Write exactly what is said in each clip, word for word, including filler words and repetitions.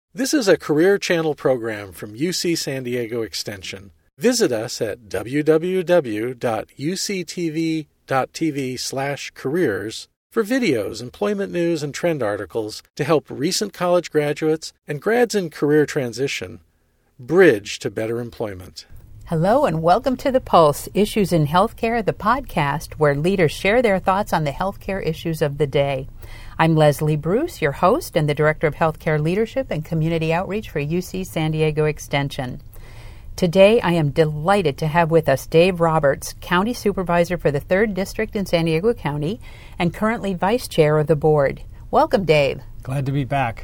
This is a Career Channel program from U C San Diego Extension. Visit us at w w w dot u c t v dot t v slash careers for videos, employment news, and trend articles to help recent college graduates and grads in career transition bridge to better employment. Hello and welcome to The Pulse, Issues in Healthcare, the podcast where leaders share their thoughts on the healthcare issues of the day. I'm Leslie Bruce, your host and the Director of Healthcare Leadership and Community Outreach for U C San Diego Extension. Today, I am delighted to have with us Dave Roberts, County Supervisor for the third District in San Diego County and currently Vice Chair of the Board. Welcome, Dave. Glad to be back.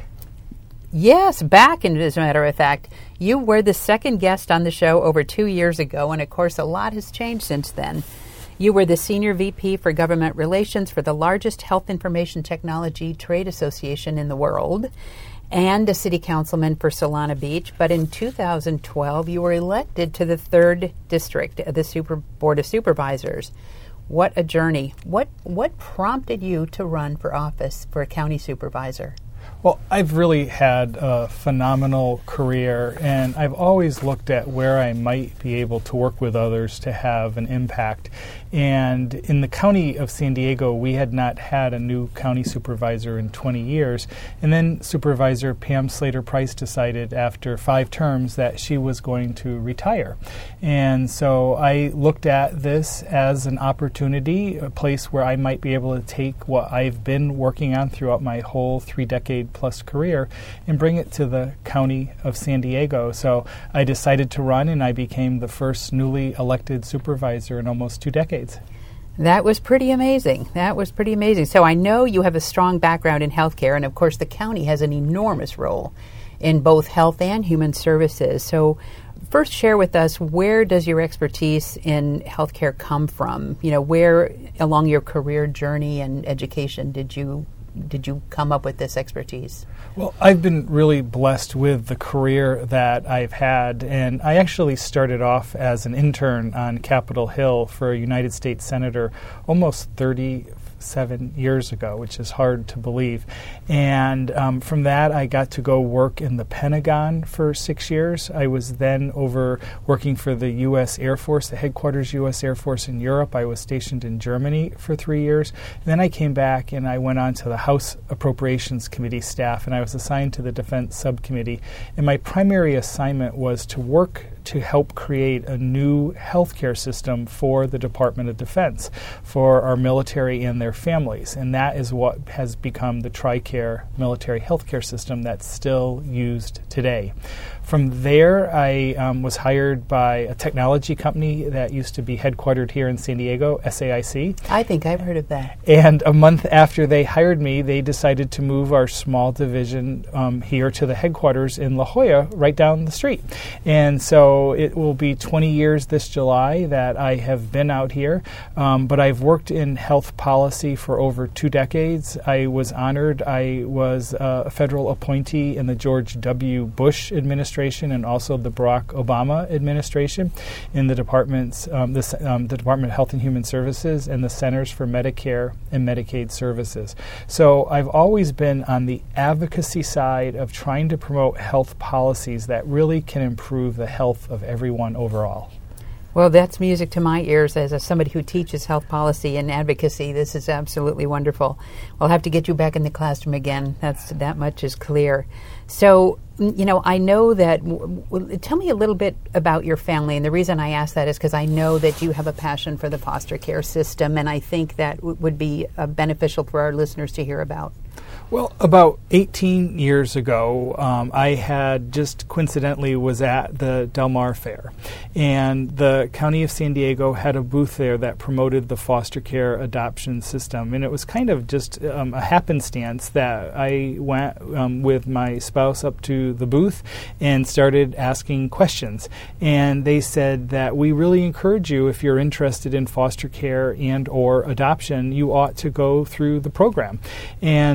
Yes, back, and as a matter of fact. You were the second guest on the show over two years ago, and of course a lot has changed since then. You were the Senior V P for Government Relations for the largest health information technology trade association in the world, and a city councilman for Solana Beach. But in two thousand twelve, you were elected to the third district of the Super Board of Supervisors. What a journey. What what prompted you to run for office for a county supervisor? Well, I've really had a phenomenal career, and I've always looked at where I might be able to work with others to have an impact. And in the county of San Diego, we had not had a new county supervisor in twenty years. And then Supervisor Pam Slater-Price decided after five terms that she was going to retire. And so I looked at this as an opportunity, a place where I might be able to take what I've been working on throughout my whole three-decade plus career and bring it to the county of San Diego. So I decided to run, and I became the first newly elected supervisor in almost two decades. That was pretty amazing. That was pretty amazing. So I know you have a strong background in healthcare, and of course the county has an enormous role in both health and human services. So first share with us, where does your expertise in healthcare come from? You know, where along your career journey and education did you did you come up with this expertise? Well, I've been really blessed with the career that I've had, and I actually started off as an intern on Capitol Hill for a United States Senator almost thirty-seven years ago, which is hard to believe. And um, from that, I got to go work in the Pentagon for six years. I was then over working for the U S Air Force, the headquarters U S Air Force in Europe. I was stationed in Germany for three years. And then I came back and I went on to the House Appropriations Committee staff, and I was assigned to the Defense Subcommittee. And my primary assignment was to work to help create a new healthcare system for the Department of Defense, for our military and their families. And that is what has become the TRICARE military healthcare system that's still used today. From there, I um, was hired by a technology company that used to be headquartered here in San Diego, S A I C. I think I've heard of that. And a month after they hired me, they decided to move our small division um, here to the headquarters in La Jolla, right down the street. And so it will be twenty years this July that I have been out here, um, but I've worked in health policy for over two decades. I was honored. I was uh, a federal appointee in the George W. Bush administration and also the Barack Obama administration in the departments, um, the, um, the Department of Health and Human Services and the Centers for Medicare and Medicaid Services. So I've always been on the advocacy side of trying to promote health policies that really can improve the health of everyone overall. Well, that's music to my ears as a, somebody who teaches health policy and advocacy. This is absolutely wonderful. We'll have to get you back in the classroom again. That's that much is clear. So, you know, I know that, w- w- tell me a little bit about your family. And the reason I ask that is because I know that you have a passion for the foster care system, and I think that w- would be uh, beneficial for our listeners to hear about. Well, about eighteen years ago, um, I had just coincidentally was at the Del Mar Fair, and the County of San Diego had a booth there that promoted the foster care adoption system, and it was kind of just um, a happenstance that I went um, with my spouse up to the booth and started asking questions, and they said that we really encourage you, if you're interested in foster care and or adoption, you ought to go through the program. And so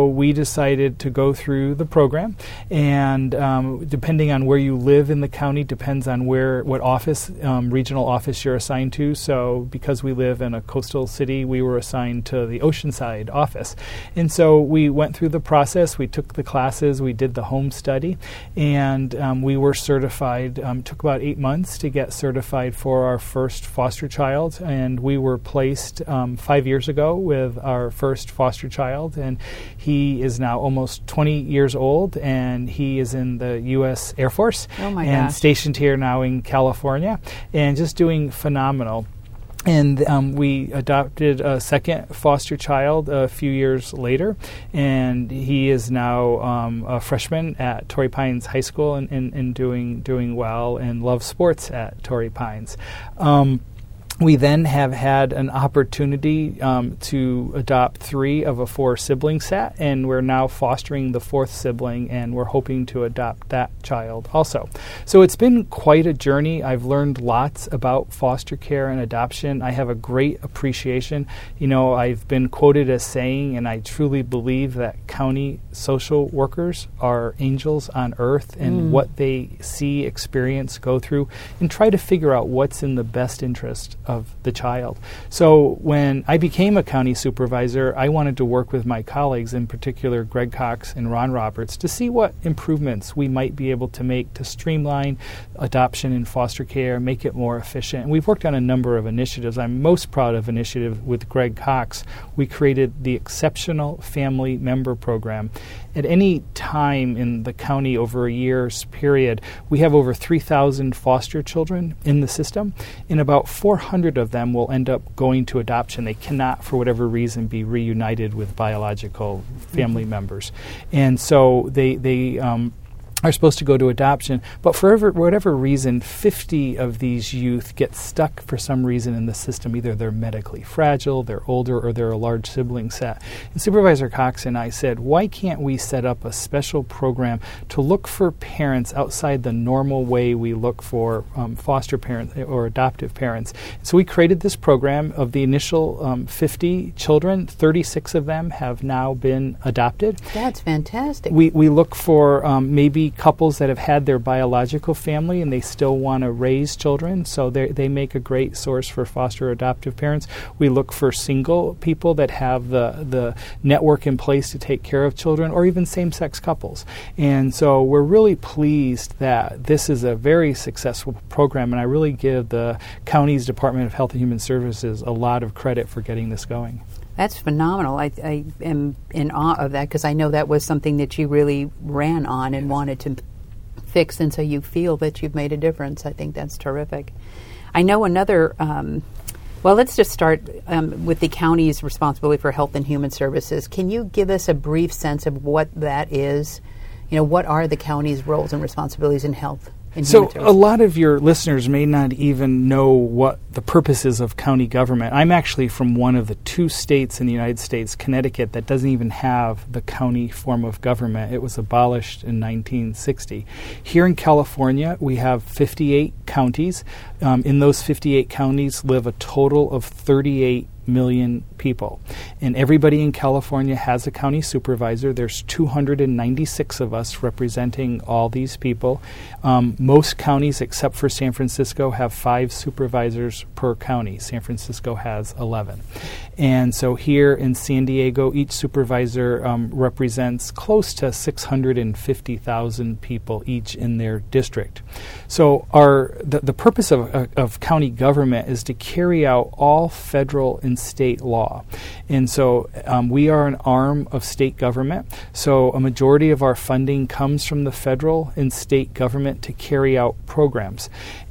so we decided to go through the program, and um, depending on where you live in the county depends on where what office, um, regional office you're assigned to. So because we live in a coastal city, we were assigned to the Oceanside office. And so we went through the process, we took the classes, we did the home study, and um, we were certified. Um, took about eight months to get certified for our first foster child, and we were placed um, five years ago with our first foster child, and he is now almost twenty years old, and he is in the U S Air Force oh my and gosh. stationed here now in California, and just doing phenomenal. And um, we adopted a second foster child a few years later, and he is now um, a freshman at Torrey Pines High School and, and, and doing doing well and loves sports at Torrey Pines. Um, We then have had an opportunity um, to adopt three of a four sibling set, and we're now fostering the fourth sibling, and we're hoping to adopt that child also. So it's been quite a journey. I've learned lots about foster care and adoption. I have a great appreciation. You know, I've been quoted as saying, and I truly believe that county social workers are angels on earth, and Mm. what they see, experience, go through, and try to figure out what's in the best interest of the child. So when I became a county supervisor, I wanted to work with my colleagues, in particular Greg Cox and Ron Roberts, to see what improvements we might be able to make to streamline adoption and foster care, make it more efficient. And we've worked on a number of initiatives. I'm most proud of an initiative with Greg Cox. We created the Exceptional Family Member Program. At any time in the county over a year's period, we have over three thousand foster children in the system, and about four hundred of them will end up going to adoption. They cannot, for whatever reason, be reunited with biological family mm-hmm. members. And so they, they um, are supposed to go to adoption, but for ever, whatever reason, fifty of these youth get stuck for some reason in the system. Either they're medically fragile, they're older, or they're a large sibling set. And Supervisor Cox and I said, why can't we set up a special program to look for parents outside the normal way we look for um, foster parents or adoptive parents? So we created this program. Of the initial um, fifty children, thirty-six of them have now been adopted. That's fantastic. We, we look for um, maybe couples that have had their biological family and they still want to raise children, so they they make a great source for foster adoptive parents. We look for single people that have the, the network in place to take care of children, or even same-sex couples. And so we're really pleased that this is a very successful program, and I really give the county's Department of Health and Human Services a lot of credit for getting this going. That's phenomenal. I, I am in awe of that, because I know that was something that you really ran on and yes. wanted to fix, and so you feel that you've made a difference. I think that's terrific. I know another, um, well, let's just start um, with the county's responsibility for health and human services. Can you give us a brief sense of what that is? You know, what are the county's roles and responsibilities in health? So a lot of your listeners may not even know what the purpose is of county government. I'm actually from one of the two states in the United States, Connecticut, that doesn't even have the county form of government. It was abolished in nineteen sixty. Here in California, we have fifty-eight counties. Um, in those fifty-eight counties live a total of thirty-eight million people. And everybody in California has a county supervisor. There's two hundred ninety-six of us representing all these people. Um, most counties, except for San Francisco, have five supervisors per county. San Francisco has eleven. And so here in San Diego, each supervisor um, represents close to six hundred fifty thousand people each in their district. So our the, the purpose of, uh, of county government is to carry out all federal and state law. And so um, we are an arm of state government. So a majority of our funding comes from the federal and state government to carry out programs.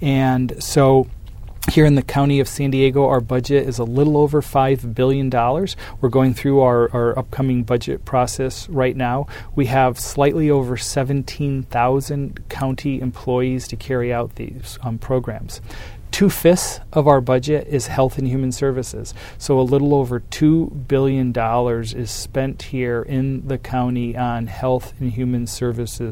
And so here in the county of San Diego, our budget is a little over five billion dollars. We're going through our, our upcoming budget process right now. We have slightly over seventeen thousand county employees to carry out these um, programs. Two-fifths of our budget is health and human services. So a little over two billion dollars is spent here in the county on health and human services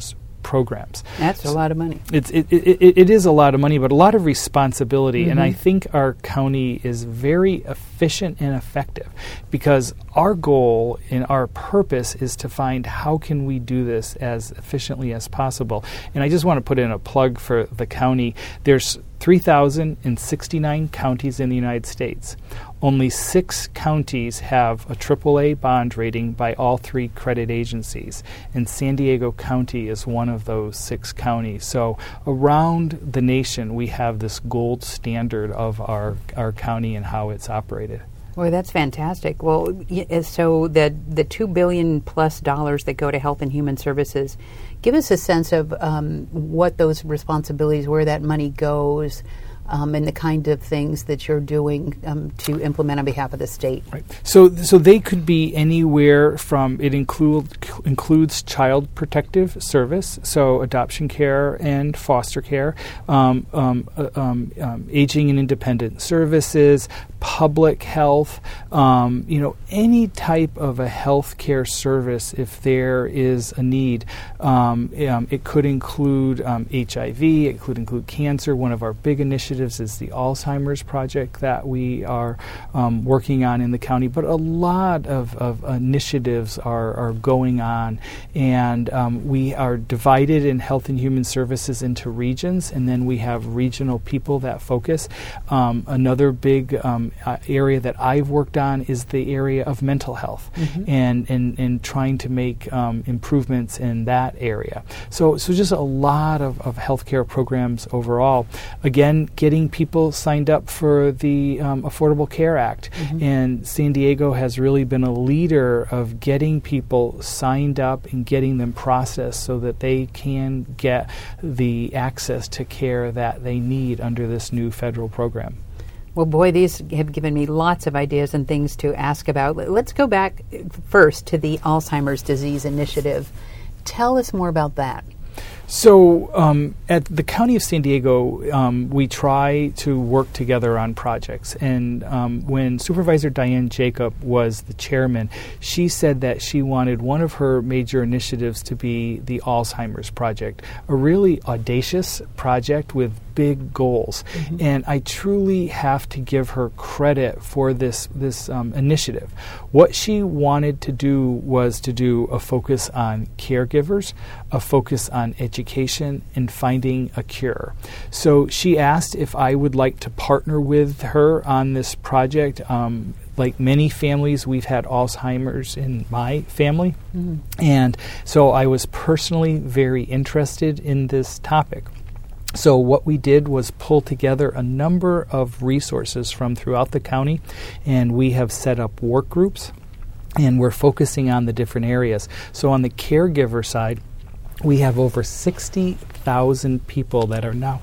programs. That's a lot of money. It's it, it, it is a lot of money, but a lot of responsibility. Mm-hmm. And I think our county is very efficient and effective because our goal and our purpose is to find how can we do this as efficiently as possible. And I just want to put in a plug for the county. There's three thousand sixty-nine counties in the United States. Only six counties have a triple A bond rating by all three credit agencies, and San Diego County is one of those six counties. So around the nation, we have this gold standard of our, our county and how it's operated. Boy, that's fantastic. Well, y- so the the two billion plus dollars that go to Health and Human Services, give us a sense of um, what those responsibilities, where that money goes, um, and the kind of things that you're doing um, to implement on behalf of the state. Right. So, so they could be anywhere from it include includes child protective service, so adoption care and foster care, um, um, uh, um, um, aging and independent services, public health, um, you know, any type of a health care service if there is a need. Um, um, it could include um, H I V, it could include cancer. One of our big initiatives is the Alzheimer's project that we are um, working on in the county, but a lot of, of initiatives are, are going on, and um, we are divided in Health and Human Services into regions, and then we have regional people that focus. Um, another big um, Uh, area that I've worked on is the area of mental health, mm-hmm. and, and and trying to make um, improvements in that area. So so just a lot of, of healthcare programs overall. Again, getting people signed up for the um, Affordable Care Act, mm-hmm. and San Diego has really been a leader of getting people signed up and getting them processed so that they can get the access to care that they need under this new federal program. Well, boy, these have given me lots of ideas and things to ask about. Let's go back first to the Alzheimer's Disease Initiative. Tell us more about that. So um, at the County of San Diego, um, we try to work together on projects. And um, when Supervisor Diane Jacob was the chairman, she said that she wanted one of her major initiatives to be the Alzheimer's Project, a really audacious project with big goals. Mm-hmm. And I truly have to give her credit for this, this um, initiative. What she wanted to do was to do a focus on caregivers, a focus on education, and finding a cure. So she asked if I would like to partner with her on this project. Um, like many families, we've had Alzheimer's in my family. Mm-hmm. And so I was personally very interested in this topic. So what we did was pull together a number of resources from throughout the county, and we have set up work groups, and we're focusing on the different areas. So on the caregiver side, we have over sixty thousand people that are now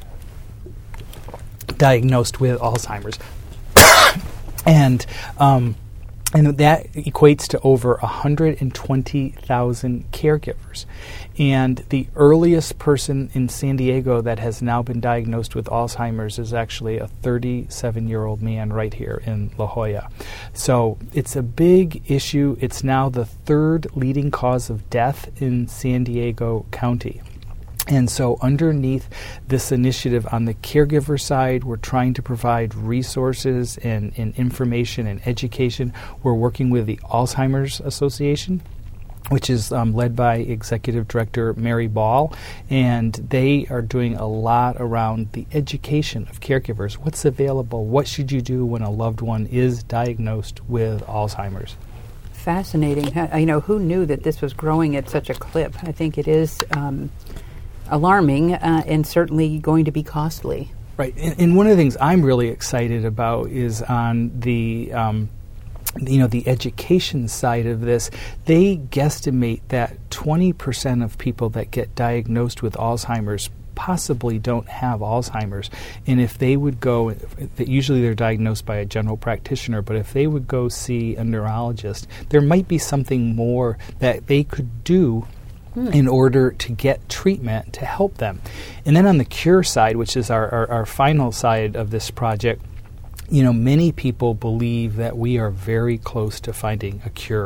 diagnosed with Alzheimer's. and um, and that equates to over one hundred twenty thousand caregivers. And the earliest person in San Diego that has now been diagnosed with Alzheimer's is actually a thirty-seven-year-old man right here in La Jolla. So it's a big issue. It's now the third leading cause of death in San Diego County. And so underneath this initiative on the caregiver side, we're trying to provide resources and, and information and education. We're working with the Alzheimer's Association, which is um, led by Executive Director Mary Ball, and they are doing a lot around the education of caregivers. What's available? What should you do when a loved one is diagnosed with Alzheimer's? Fascinating. You know, who knew that this was growing at such a clip? I think it is um, alarming uh, and certainly going to be costly. Right. And, and one of the things I'm really excited about is on the um, you know, the education side of this. They guesstimate that twenty percent of people that get diagnosed with Alzheimer's possibly don't have Alzheimer's. And if they would go, usually they're diagnosed by a general practitioner, but if they would go see a neurologist, there might be something more that they could do Hmm. in order to get treatment to help them. And then on the cure side, which is our, our, our final side of this project, you know, many people believe that we are very close to finding a cure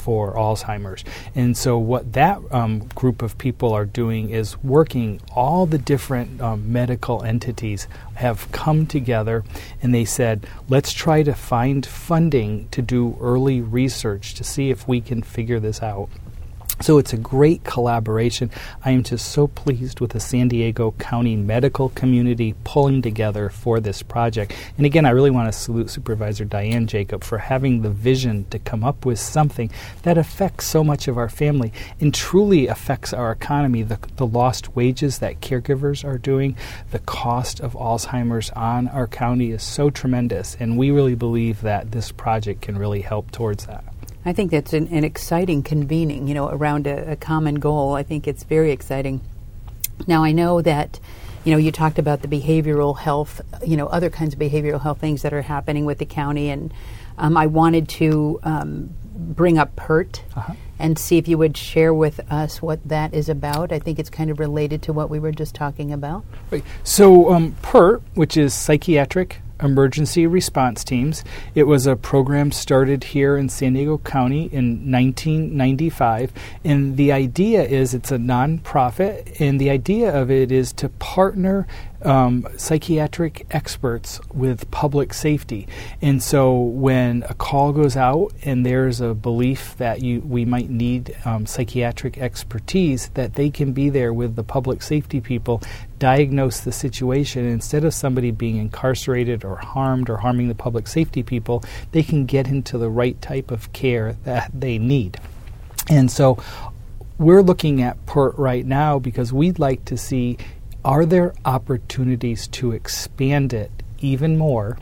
for Alzheimer's. And so what that um, group of people are doing is working, all the different um, medical entities have come together, and they said, let's try to find funding to do early research to see if we can figure this out. So it's a great collaboration. I am just so pleased with the San Diego County medical community pulling together for this project. And again, I really want to salute Supervisor Diane Jacob for having the vision to come up with something that affects so much of our family and truly affects our economy. The, the lost wages that caregivers are doing, the cost of Alzheimer's on our county is so tremendous, and we really believe that this project can really help towards that. I think that's an, an exciting convening, you know, around a, a common goal. I think it's very exciting. Now, I know that, you know, you talked about the behavioral health, you know, other kinds of behavioral health things that are happening with the county, and um, I wanted to um, bring up PERT uh-huh. and see if you would share with us what that is about. I think it's kind of related to what we were just talking about. Right. So um, PERT, which is Psychiatric Emergency Response Teams. It was a program started here in San Diego County in nineteen ninety-five, and the idea is it's a nonprofit, and the idea of it is to partner Um, psychiatric experts with public safety. And so when a call goes out and there's a belief that you we might need um, psychiatric expertise, that they can be there with the public safety people, diagnose the situation. Instead of somebody being incarcerated or harmed or harming the public safety people, they can get into the right type of care that they need. And so we're looking at PERT right now because we'd like to see, are there opportunities to expand it even more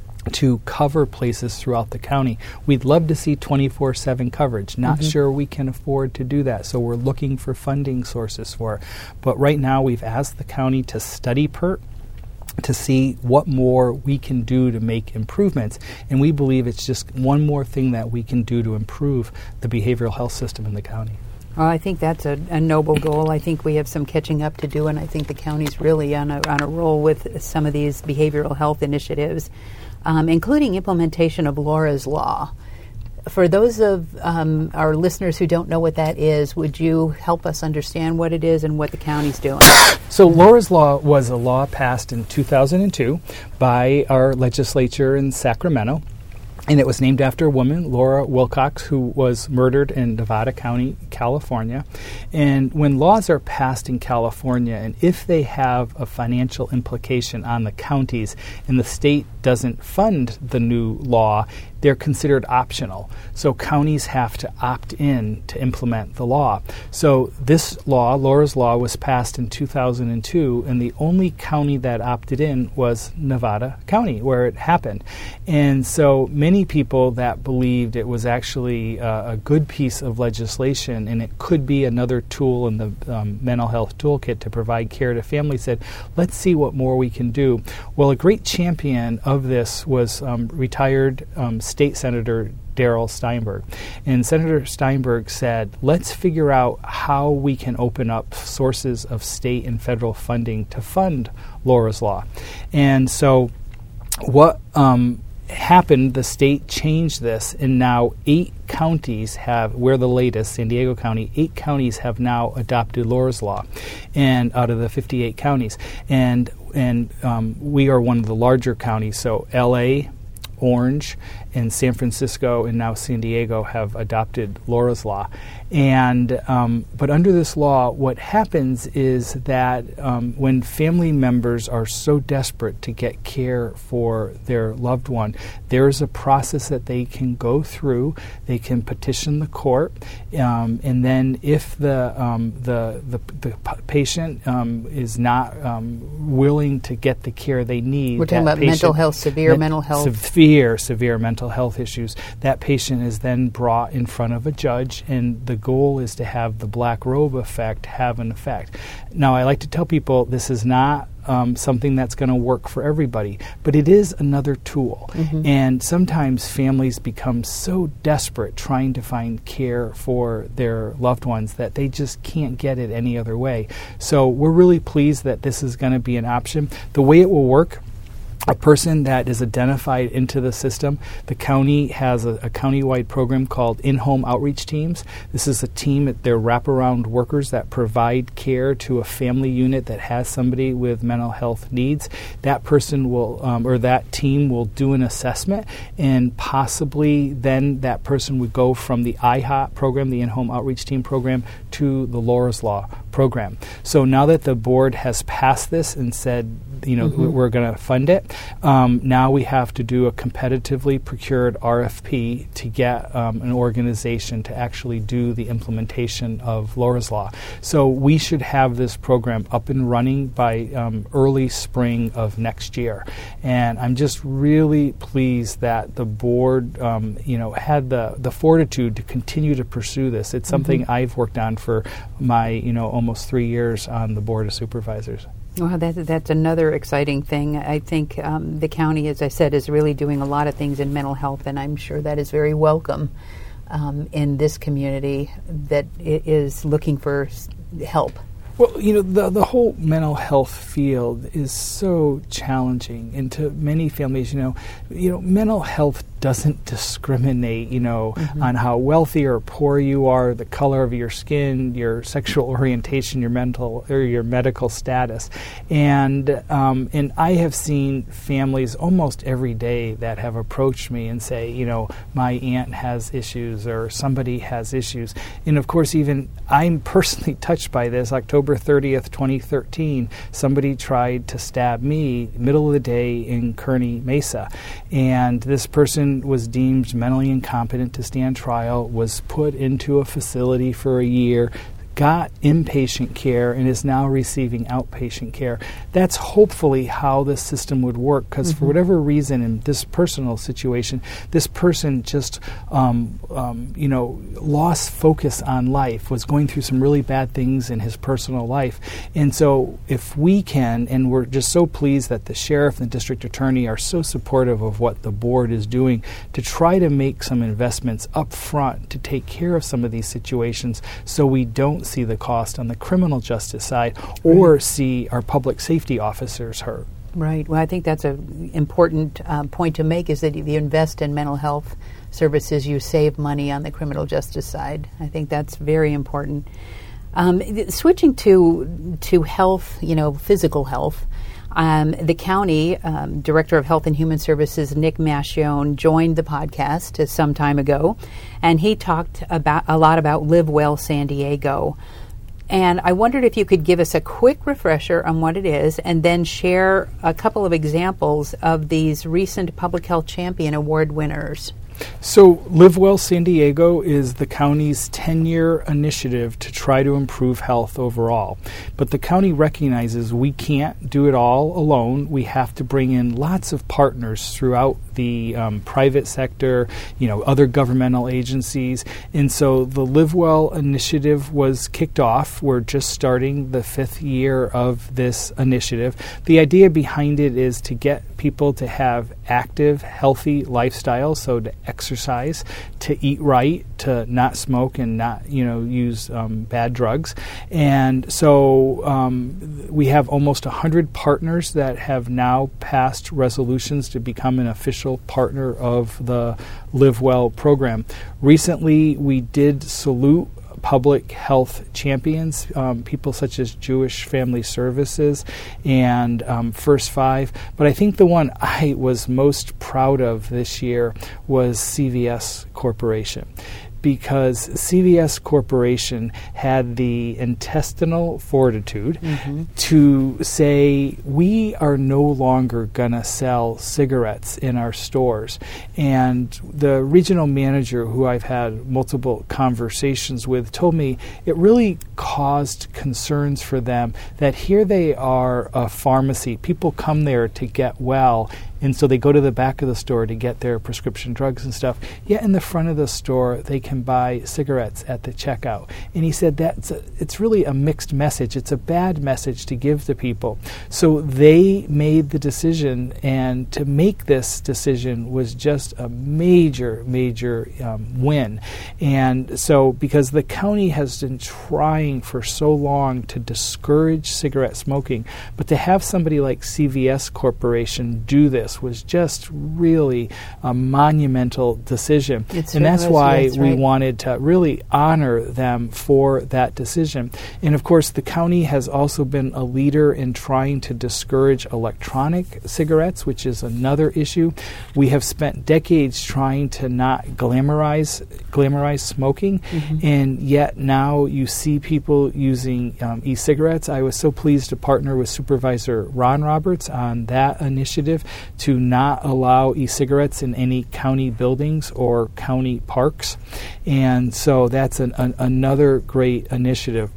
to cover places throughout the county? We'd love to see twenty-four seven coverage. Not mm-hmm. sure we can afford to do that, so we're looking for funding sources for it. But right now we've asked the county to study PERT to see what more we can do to make improvements. And we believe it's just one more thing that we can do to improve the behavioral health system in the county. Well, I think that's a, a noble goal. I think we have some catching up to do, and I think the county's really on a, on a roll with some of these behavioral health initiatives, um, including implementation of Laura's Law. For those of um, our listeners who don't know what that is, would you help us understand what it is and what the county's doing? So Laura's Law was a law passed in two thousand two by our legislature in Sacramento. And it was named after a woman, Laura Wilcox, who was murdered in Nevada County, California. And when laws are passed in California, and if they have a financial implication on the counties and the state doesn't fund the new law, they're considered optional. So counties have to opt in to implement the law. So this law, Laura's Law, was passed in two thousand two, and the only county that opted in was Nevada County, where it happened. And so many people that believed it was actually uh, a good piece of legislation and it could be another tool in the um, mental health toolkit to provide care to families said, let's see what more we can do. Well, a great champion of this was um, retired um, State Senator Darrell Steinberg. And Senator Steinberg said, let's figure out how we can open up sources of state and federal funding to fund Laura's Law. And so what um, happened, the state changed this, and now eight counties have, we're the latest, San Diego County, eight counties have now adopted Laura's Law, and out of the fifty-eight counties. And, and um, we are one of the larger counties, so L A, Orange, and San Francisco, and now San Diego have adopted Laura's Law. And um, but under this law, what happens is that um, when family members are so desperate to get care for their loved one, there's a process that they can go through. They can petition the court, um, and then if the um, the, the the patient um, is not um, willing to get the care they need, we're talking about patient, mental health, severe me- mental health, severe severe mental health issues. That patient is then brought in front of a judge, and the goal is to have the black robe effect have an effect. Now, I like to tell people this is not um, something that's going to work for everybody, but it is another tool. Mm-hmm. And sometimes families become so desperate trying to find care for their loved ones that they just can't get it any other way. So we're really pleased that this is going to be an option. The way it will work, a person that is identified into the system. The county has a, a county-wide program called In-Home Outreach Teams. This is a team that they're wraparound workers that provide care to a family unit that has somebody with mental health needs. That person will, um, or that team will do an assessment, and possibly then that person would go from the I H O P program, the In-Home Outreach Team program, to the Laura's Law program. So now that the board has passed this and said, you know, mm-hmm. we're going to fund it, Um, now we have to do a competitively procured R F P to get um, an organization to actually do the implementation of Laura's Law. So we should have this program up and running by um, early spring of next year. And I'm just really pleased that the board, um, you know, had the, the fortitude to continue to pursue this. It's something mm-hmm. I've worked on for my, you know, almost three years on the Board of Supervisors. Well, that, that's another exciting thing. I think um, the county, as I said, is really doing a lot of things in mental health, and I'm sure that is very welcome um, in this community that i- is looking for s- help. Well, you know, the the whole mental health field is so challenging, and to many families, you know, you know, mental health doesn't discriminate, you know, mm-hmm. on how wealthy or poor you are, the color of your skin, your sexual orientation, your mental or your medical status, and um, and I have seen families almost every day that have approached me and say, you know, my aunt has issues or somebody has issues, and of course, even I'm personally touched by this. October thirtieth, twenty thirteen, somebody tried to stab me middle of the day in Kearney Mesa, and this person was deemed mentally incompetent to stand trial, was put into a facility for a year, got inpatient care, and is now receiving outpatient care. That's hopefully how this system would work, because mm-hmm. for whatever reason in this personal situation, this person just, um, um, you know, lost focus on life, was going through some really bad things in his personal life. And so if we can, and we're just so pleased that the sheriff and the district attorney are so supportive of what the board is doing to try to make some investments up front to take care of some of these situations so we don't see the cost on the criminal justice side or right. see our public safety officers hurt. Right. Well, I think that's an important um, point to make, is that if you invest in mental health services, you save money on the criminal justice side. I think that's very important. Um, th- switching to to health, you know, physical health, Um, the county um, Director of Health and Human Services, Nick Mascione, joined the podcast uh, some time ago, and he talked about a lot about Live Well San Diego. And I wondered if you could give us a quick refresher on what it is, and then share a couple of examples of these recent Public Health Champion Award winners. So Live Well San Diego is the county's ten-year initiative to try to improve health overall. But the county recognizes we can't do it all alone. We have to bring in lots of partners throughout the um, private sector, you know, other governmental agencies. And so the Live Well initiative was kicked off. We're just starting the fifth year of this initiative. The idea behind it is to get people to have active, healthy lifestyles, so to exercise, to eat right, to not smoke and not, you know, use um, bad drugs. And so um, we have almost one hundred partners that have now passed resolutions to become an official partner of the Live Well program. Recently, we did salute public health champions, um, people such as Jewish Family Services and um, First Five. But I think the one I was most proud of this year was C V S Corporation, because C V S Corporation had the intestinal fortitude mm-hmm. to say, we are no longer going to sell cigarettes in our stores. And the regional manager, who I've had multiple conversations with, told me it really caused concerns for them that here they are, a pharmacy, people come there to get well, And so they go to the back of the store to get their prescription drugs and stuff. Yet in the front of the store, they can buy cigarettes at the checkout. And he said that's a, it's really a mixed message. It's a bad message to give to people. So they made the decision, and to make this decision was just a major, major um, win. And so because the county has been trying for so long to discourage cigarette smoking, but to have somebody like C V S Corporation do this was just really a monumental decision. It's and that's was, why yes, we right. wanted to really honor them for that decision. And of course, the county has also been a leader in trying to discourage electronic cigarettes, which is another issue. We have spent decades trying to not glamorize glamorize smoking, mm-hmm. and yet now you see people using um, e-cigarettes. I was so pleased to partner with Supervisor Ron Roberts on that initiative to not allow e-cigarettes in any county buildings or county parks. And so that's an, an, another great initiative.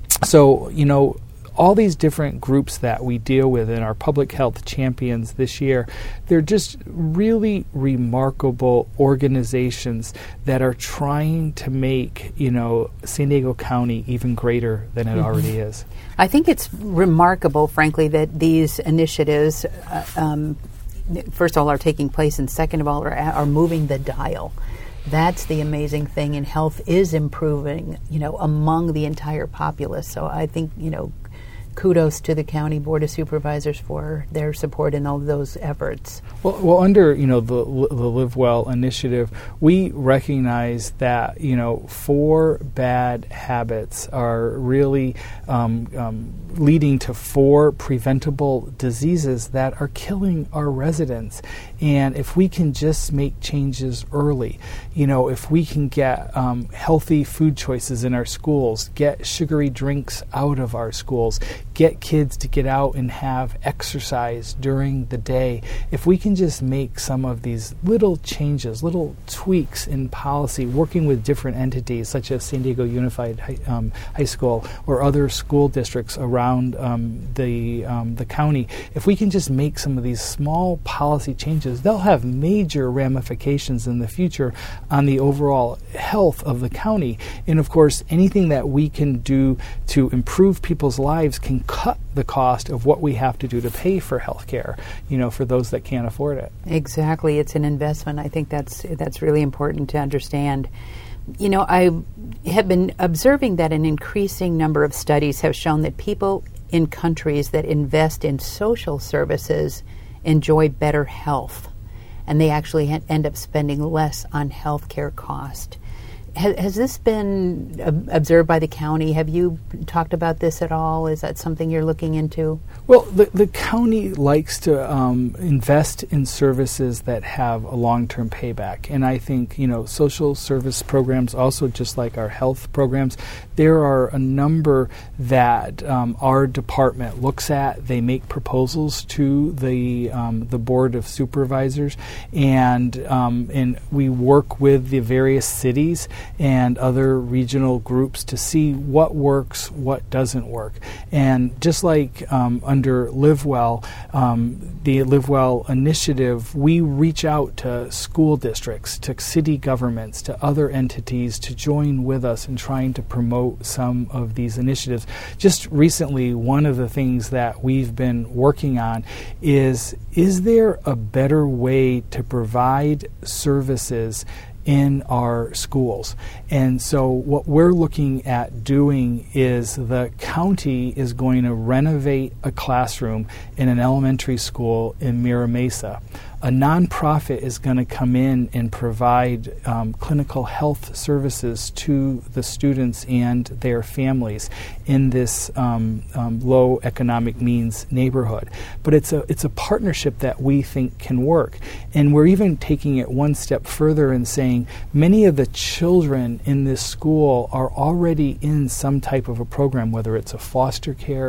So, you know, all these different groups that we deal with in our public health champions this year, they're just really remarkable organizations that are trying to make, you know, San Diego County even greater than it mm-hmm. already is. I think it's remarkable, frankly, that these initiatives, uh, um, first of all, are taking place, and second of all, are, are moving the dial. That's the amazing thing, and health is improving, you know, among the entire populace. So I think, you know, kudos to the County Board of Supervisors for their support in all of those efforts. Well, well, under, you know, the the Live Well initiative, we recognize that, you know, four bad habits are really um, um, leading to four preventable diseases that are killing our residents. And if we can just make changes early, you know, if we can get um, healthy food choices in our schools, get sugary drinks out of our schools, get kids to get out and have exercise during the day, if we can just make some of these little changes, little tweaks in policy, working with different entities such as San Diego Unified High, um, High School or other school districts around um, the um, the county, if we can just make some of these small policy changes, they'll have major ramifications in the future on the overall health of the county. And of course, anything that we can do to improve people's lives can cut the cost of what we have to do to pay for health care, you know, for those that can't afford it. Exactly. It's an investment. I think that's that's really important to understand. You know, I have been observing that an increasing number of studies have shown that people in countries that invest in social services enjoy better health, and they actually ha- end up spending less on health care cost. Has, has this been ob- observed by the county? Have you talked about this at all? Is that something you're looking into? Well, the, the county likes to um, invest in services that have a long-term payback. And I think, you know, social service programs, also just like our health programs, there are a number that um, our department looks at. They make proposals to the um, the Board of Supervisors, and um, and we work with the various cities and other regional groups to see what works, what doesn't work. And just like um, under Live Well, um, the Live Well initiative, we reach out to school districts, to city governments, to other entities to join with us in trying to promote some of these initiatives. Just recently, one of the things that we've been working on is, is there a better way to provide services in our schools? And so what we're looking at doing is the county is going to renovate a classroom in an elementary school in Mira Mesa. A nonprofit is going to come in and provide um, clinical health services to the students and their families in this um, um, low economic means neighborhood. But it's a it's a partnership that we think can work. And we're even taking it one step further and saying many of the children in this school are already in some type of a program, whether it's a foster care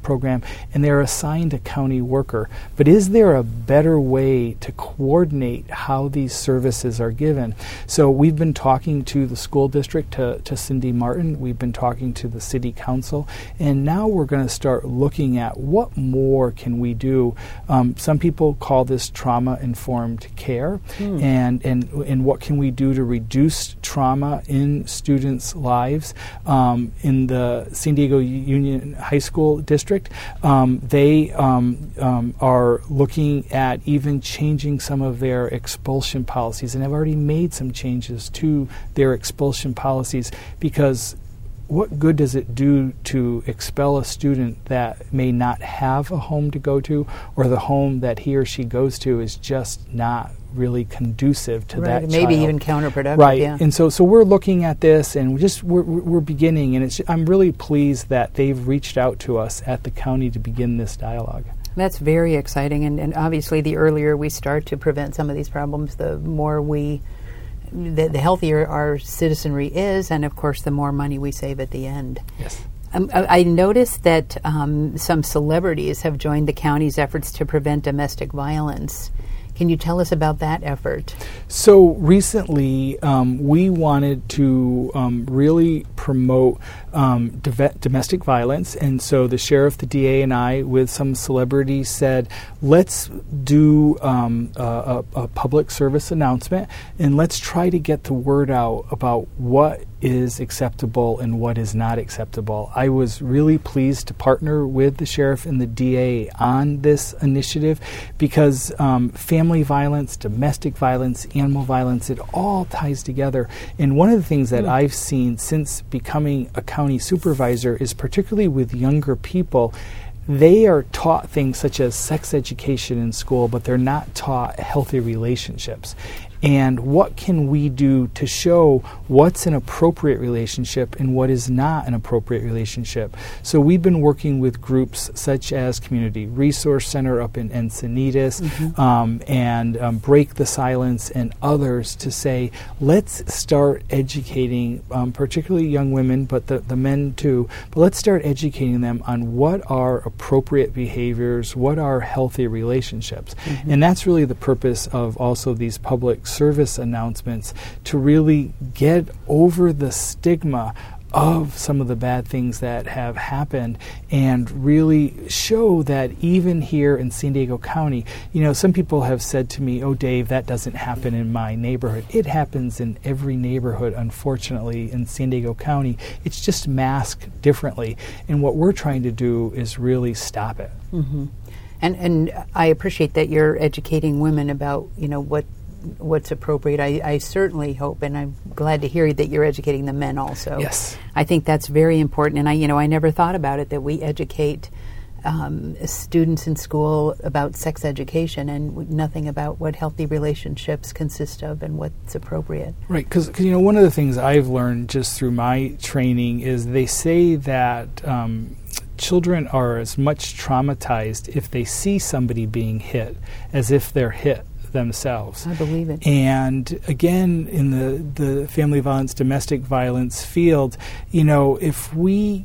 program, and they're assigned a county worker. But is there a better way to coordinate how these services are given? So we've been talking to the school district, to, to Cindy Martin. We've been talking to the city council, and now we're going to start looking at what more can we do. Um, some people call this trauma-informed care, hmm. and, and, and what can we do to reduce trauma in students' lives. Um, in the San Diego Union High School District, um, they um, um, are looking at even changing some of their expulsion policies, and have already made some changes to their expulsion policies, because what good does it do to expel a student that may not have a home to go to, or the home that he or she goes to is just not really conducive to right, that maybe child. even counterproductive. Right, yeah. and so so we're looking at this, and we just we're, we're beginning, and it's I'm really pleased that they've reached out to us at the county to begin this dialogue. That's very exciting, and, and obviously the earlier we start to prevent some of these problems, the more we, the, the healthier our citizenry is, and of course the more money we save at the end. Yes. Um, I I noticed that um, some celebrities have joined the county's efforts to prevent domestic violence. Can you tell us about that effort? So recently, um, we wanted to um, really promote um, dove- domestic violence, and so the sheriff, the D A, and I, with some celebrities, said, let's do um, a, a, a public service announcement, and let's try to get the word out about what is acceptable and what is not acceptable. I was really pleased to partner with the sheriff and the D A on this initiative, because um, family violence, domestic violence, animal violence, it all ties together. And one of the things that mm. I've seen since becoming a county supervisor is, particularly with younger people, they are taught things such as sex education in school, but they're not taught healthy relationships. And what can we do to show what's an appropriate relationship and what is not an appropriate relationship? So we've been working with groups such as Community Resource Center up in Encinitas, mm-hmm. um, and um, Break the Silence and others, to say, let's start educating, um, particularly young women, but the, the men too, but let's start educating them on what are appropriate behaviors, what are healthy relationships. Mm-hmm. And that's really the purpose of also these public service announcements, to really get over the stigma of some of the bad things that have happened, and really show that even here in San Diego County, you know, some people have said to me, oh, Dave, that doesn't happen in my neighborhood. It happens in every neighborhood, unfortunately, in San Diego County. It's just masked differently. And what we're trying to do is really stop it. Mm-hmm. And and I appreciate that you're educating women about, you know, what what's appropriate. I, I certainly hope, and I'm glad to hear that you're educating the men also. Yes. I think that's very important, and I, you know, I never thought about it, that we educate um, students in school about sex education and w- nothing about what healthy relationships consist of and what's appropriate. Right, because, you know, one of the things I've learned just through my training is they say that um, children are as much traumatized if they see somebody being hit as if they're hit themselves. I believe it. And again, in the, the family violence, domestic violence field, you know, if we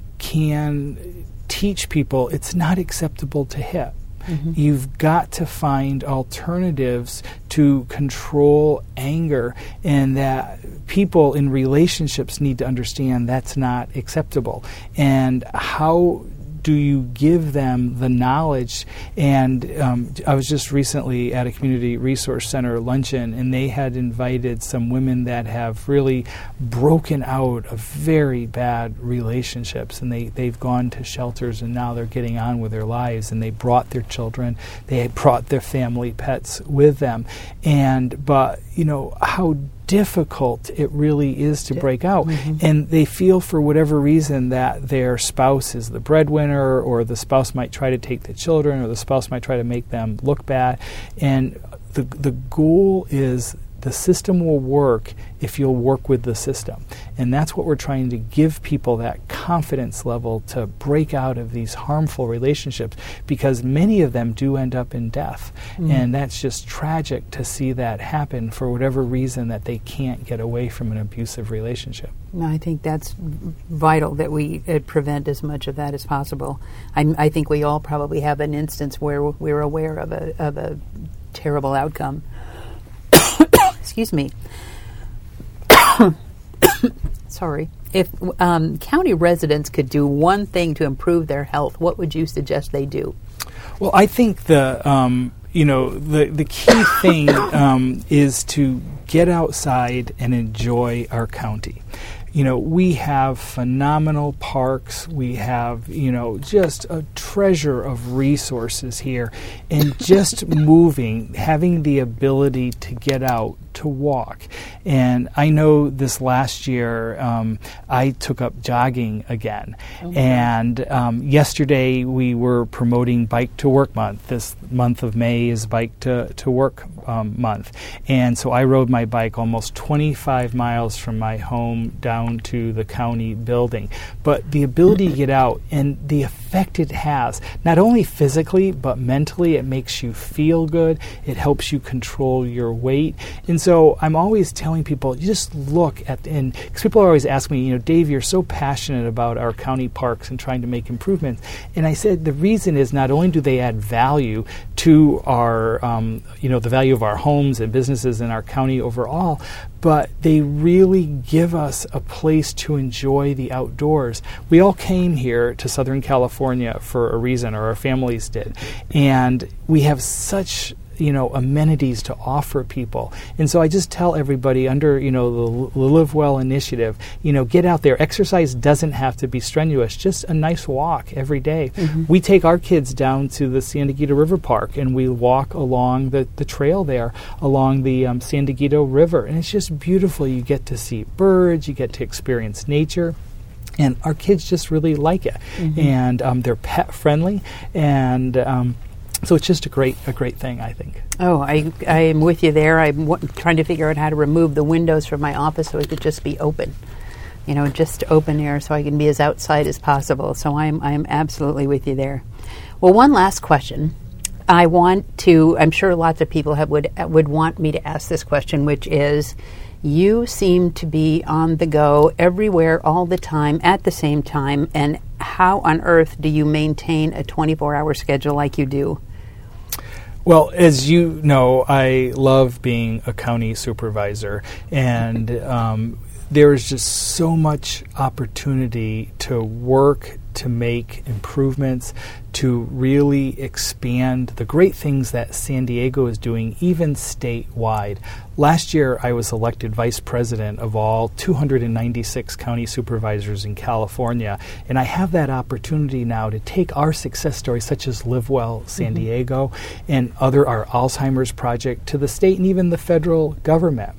can teach people it's not acceptable to hit, mm-hmm. you've got to find alternatives to control anger, and that people in relationships need to understand that's not acceptable. And how do you give them the knowledge? And um, I was just recently at a community resource center luncheon, and they had invited some women that have really broken out of very bad relationships, and they, they've gone to shelters, and now they're getting on with their lives, and they brought their children, they had brought their family pets with them. And but you know how difficult it really is to break out, mm-hmm. and they feel for whatever reason that their spouse is the breadwinner, or the spouse might try to take the children, or the spouse might try to make them look bad. And the the goal is the system will work if you'll work with the system. And that's what we're trying to give people, that confidence level to break out of these harmful relationships, because many of them do end up in death. Mm. And that's just tragic to see that happen for whatever reason that they can't get away from an abusive relationship. No, I think that's vital that we uh, prevent as much of that as possible. I, I think we all probably have an instance where we're aware of a of a terrible outcome. Excuse me. Sorry. If um, county residents could do one thing to improve their health, what would you suggest they do? Well, I think the um, you know the the key thing um, is to get outside and enjoy our county. You know, we have phenomenal parks. We have, you know, just a treasure of resources here. And just moving, having the ability to get out, to walk. And I know this last year um, I took up jogging again. Oh, and um, yesterday we were promoting Bike to Work Month. This month of May is Bike to, to Work um, Month. And so I rode my bike almost twenty-five miles from my home down to the county building. But the ability to get out and the effect it has, not only physically but mentally, it makes you feel good. It helps you control your weight. And so I'm always telling people, you just look at, and because people always ask me, you know, Dave, you're so passionate about our county parks and trying to make improvements. And I said the reason is not only do they add value to our, um, you know, the value of our homes and businesses in our county overall, but they really give us a place to enjoy the outdoors. We all came here to Southern California for a reason, or our families did. And we have such, you know, amenities to offer people. And so I just tell everybody under, you know, the Live Well initiative, you know, get out there. Exercise doesn't have to be strenuous, just a nice walk every day. Mm-hmm. We take our kids down to the Sandiguito River Park and we walk along the, the trail there, along the um, Sandiguito River. And it's just beautiful. You get to see birds, you get to experience nature. And our kids just really like it. Mm-hmm. And um, they're pet friendly. And um, So it's just a great a great thing, I think. Oh, I I am with you there. I'm w- trying to figure out how to remove the windows from my office so it could just be open, you know, just open air, so I can be as outside as possible. So I'm I'm absolutely with you there. Well, one last question. I want to. I'm sure lots of people have would would want me to ask this question, which is, you seem to be on the go everywhere all the time at the same time, and how on earth do you maintain a twenty-four hour schedule like you do? Well, as you know, I love being a county supervisor, and um, there is just so much opportunity to work, to make improvements, to really expand the great things that San Diego is doing, even statewide. Last year, I was elected vice president of all two hundred ninety-six county supervisors in California, and I have that opportunity now to take our success stories, such as Live Well San mm-hmm. Diego and other, our Alzheimer's project, to the state and even the federal government.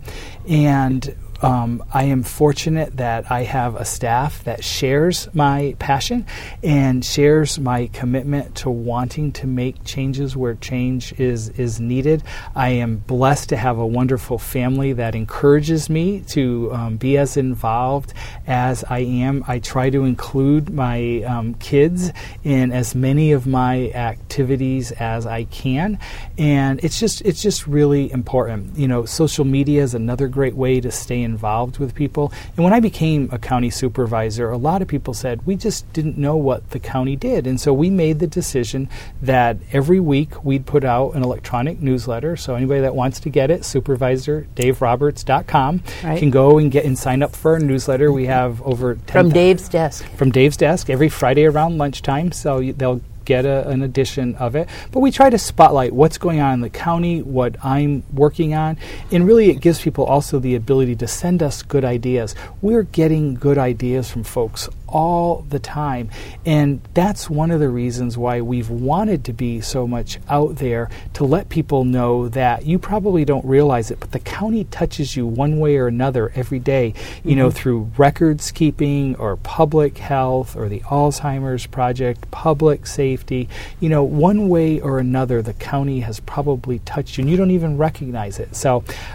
And Um, I am fortunate that I have a staff that shares my passion and shares my commitment to wanting to make changes where change is, is needed. I am blessed to have a wonderful family that encourages me to um, be as involved as I am. I try to include my um, kids in as many of my activities as I can, and it's just it's just really important. You know, social media is another great way to stay involved involved with people. And when I became a county supervisor, a lot of people said, we just didn't know what the county did. And so we made the decision that every week we'd put out an electronic newsletter. So anybody that wants to get it, supervisor dave roberts dot com, right, can go and get and sign up for our newsletter. We have over ten From Dave's desk. From Dave's desk every Friday around lunchtime. So you, they'll get a, an edition of it. But we try to spotlight what's going on in the county, what I'm working on, and really it gives people also the ability to send us good ideas. We're getting good ideas from folks all the time, and that's one of the reasons why we've wanted to be so much out there, to let people know that you probably don't realize it, but the county touches you one way or another every day, you mm-hmm. know, through records keeping or public health or the Alzheimer's project, public safety. You know, one way or another, the county has probably touched you, and you don't even recognize it. So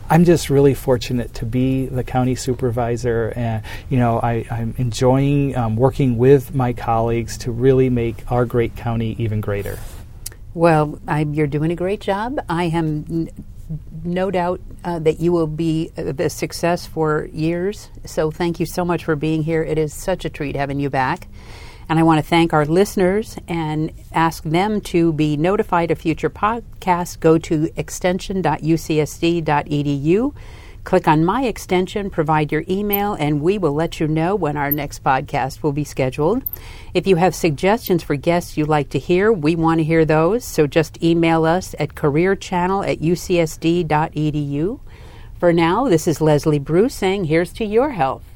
I'm just really fortunate to be the county supervisor, and you know I, I'm enjoying um, working with my colleagues to really make our great county even greater. Well, I, you're doing a great job. I am n- no doubt uh, that you will be a success for years. So thank you so much for being here. It is such a treat having you back. And I want to thank our listeners and ask them to be notified of future podcasts. Go to extension dot u c s d dot e d u. Click on My Extension, provide your email, and we will let you know when our next podcast will be scheduled. If you have suggestions for guests you'd like to hear, we want to hear those. So just email us at careerchannel at u c s d dot e d u. For now, this is Leslie Bruce saying here's to your health.